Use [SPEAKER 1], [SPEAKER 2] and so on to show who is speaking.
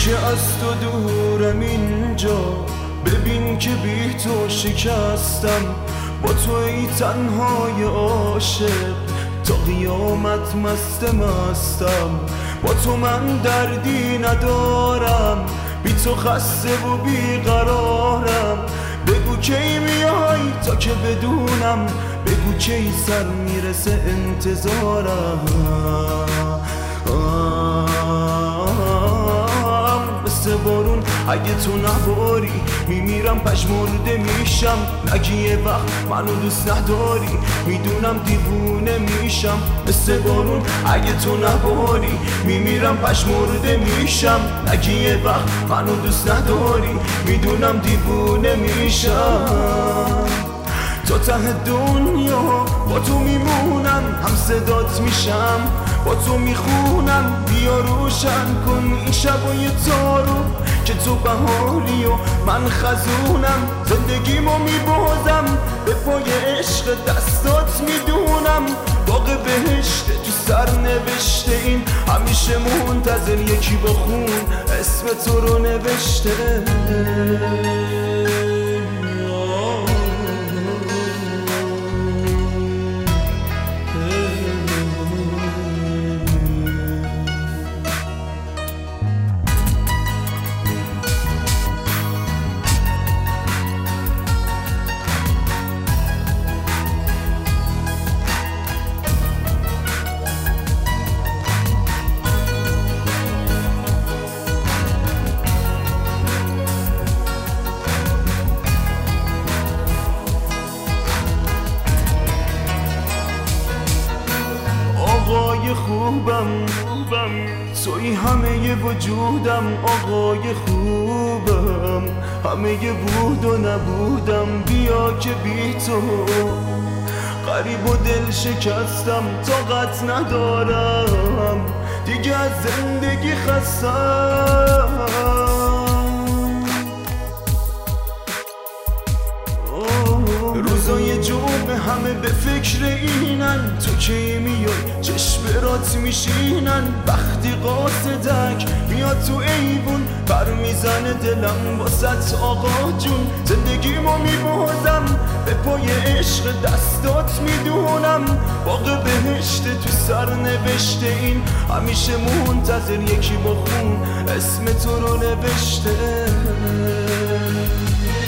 [SPEAKER 1] که از تو دورم اینجا، ببین که بی تو شکستم. با تو ای تنهای عاشق، تا قیامت مستم. با تو من دردی ندارم، بی تو خسته و بی قرارم. بگو کی میای تا که بدونم، بگو کی سر میرسه انتظارم. مثل بارون اگه تو نباری، میمیرم پژمرده میشم. نگی یه وقت منو دوست نداری، میدونم دیوونه میشم. مثل بارون اگه تو نباری، میمیرم پژمرده میشم. نگی یه وقت منو دوست نداری، میدونم دیوونه میشم. تا ته دنیا با تو میمونم، هم صدات میشم، با تو میخونم. بیا روشن کن این شبای تارو، که تو بهاری و من خزونم. زندگیمو میبازم به پای عشق دستات، میدونم باغ بهشت تو سر نوشته. این همیشه منتظر یکی با خون اسم تو رو نوشته. آقای خوبم توی همه وجودم. آقای خوبم همه بود و نبودم. بیا که بی تو غریب و دل شکستم. طاقت ندارم دیگه از زندگی خستم. روزای جمعه همه به فکر اینن، تو کی میای چشمرات میشینن. وقتی قاصدک میاد تو ایوون، بر میزنه دلم واسط آقا جون. زندگیمو میبازم به پای عشق دستات، میدونم باغ بهشت تو سر نوشته. این همیشه منتظر یکی با خون اسم تو رو نوشته.